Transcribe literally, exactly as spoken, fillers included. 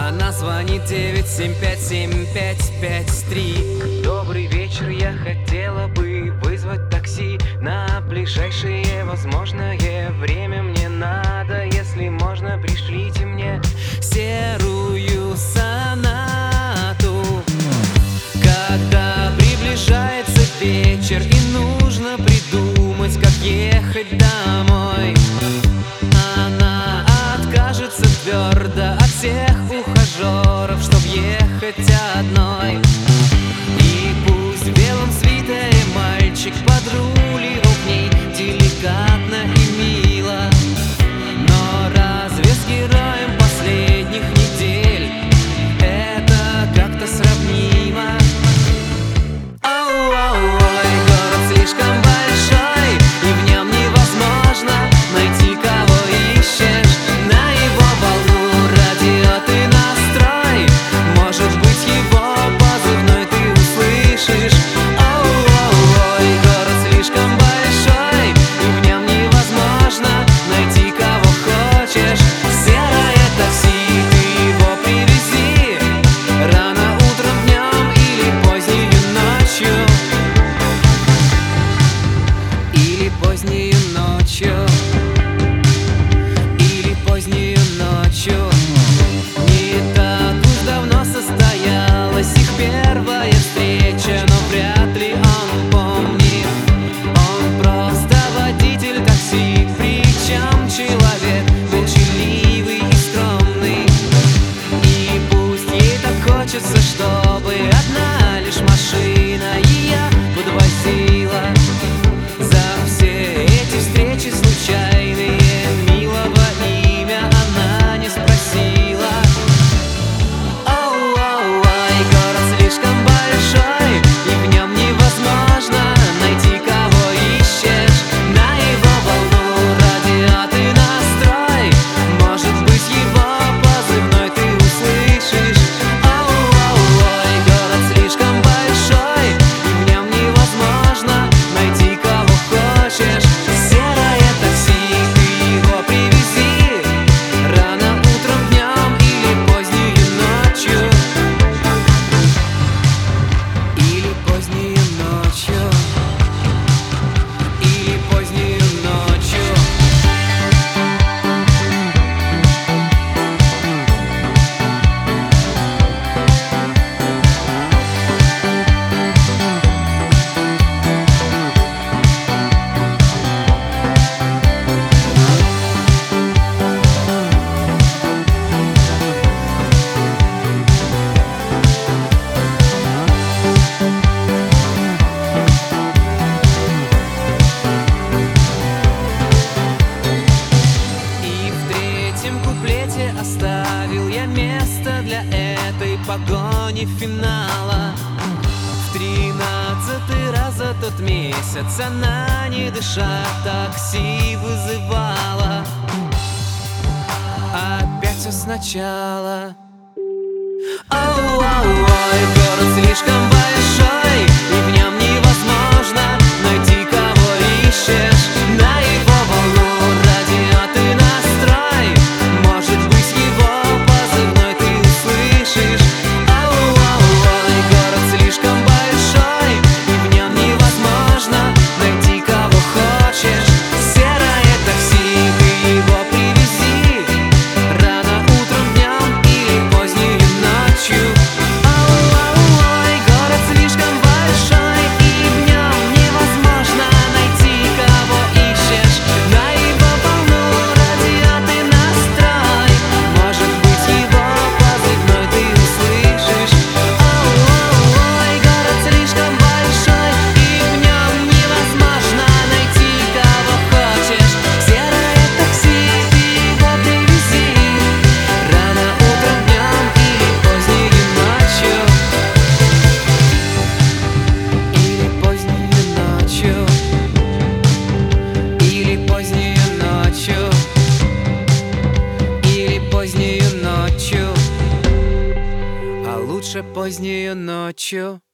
Она звонит девять семь пять семь пять пять три. Добрый вечер, я хотела бы вызвать такси на ближайшее возможное время. Мне надо, если можно, пришлите мне серую сонату. Когда приближается вечер и нужно придумать, как ехать домой, она откажется твердо от всех ухажеров, чтоб ехать одной. И пусть в белом свитере мальчик подруливал к ней деликатно и мило, но разве с героем последних недель это как-то сравнимо? Ой, город слишком большой, и в нем невозможно найти, кого ищешь. На его волну радио ты настрой, может быть, его позывной ты услышишь. Ой, город слишком большой, и в нем невозможно найти, кого хочешь. Серое такси, ты его привези рано утром, днем или поздней ночью. Или поздней ночью. Или поздней ночью. Не так уж давно состоялась их первая встреча, но вряд ли он помнит. Он просто водитель такси, причем человек молчаливый и скромный. И пусть ей так хочется, чтобы одна лишь машина ее подвозила, за все эти встречи случайные милого имя она не спросила. Ой, город слишком большой, и в нем невозможно найти, кого ищешь. На его волну радио ты настрой, может быть, его позывной ты услышишь. Ой, город слишком большой, и в нем невозможно найти, кого хочешь. Серое такси, ты его привези рано утром, днем или поздней ночью. Или поздней ночью. Или поздней ночью. И в третьем куплете оставил я место для этой погони финала. В тринадцатый раз за тот месяц она, не дыша, такси вызывала. Опять все сначала. Ой, город слишком большой, и в нем невозможно найти, кого ищешь. На его волну радио ты настрой, может быть, его позывной ты услышишь. Ой, город слишком большой, и в нем невозможно найти, кого хочешь. Серое такси, ты его привези рано утром, днем или поздней ночью. Ой, город слишком большой, и в нем невозможно найти, кого ищешь. На его волну радио ты настрой, может быть, его позывной ты услышишь. Ой, город слишком большой, и в нем невозможно найти, кого хочешь. Серое такси, ты его привези рано утром, днем или поздней ночью. Или поздней ночью. Или поздней ночью. Или поздней ночью. А лучше поздней ночью.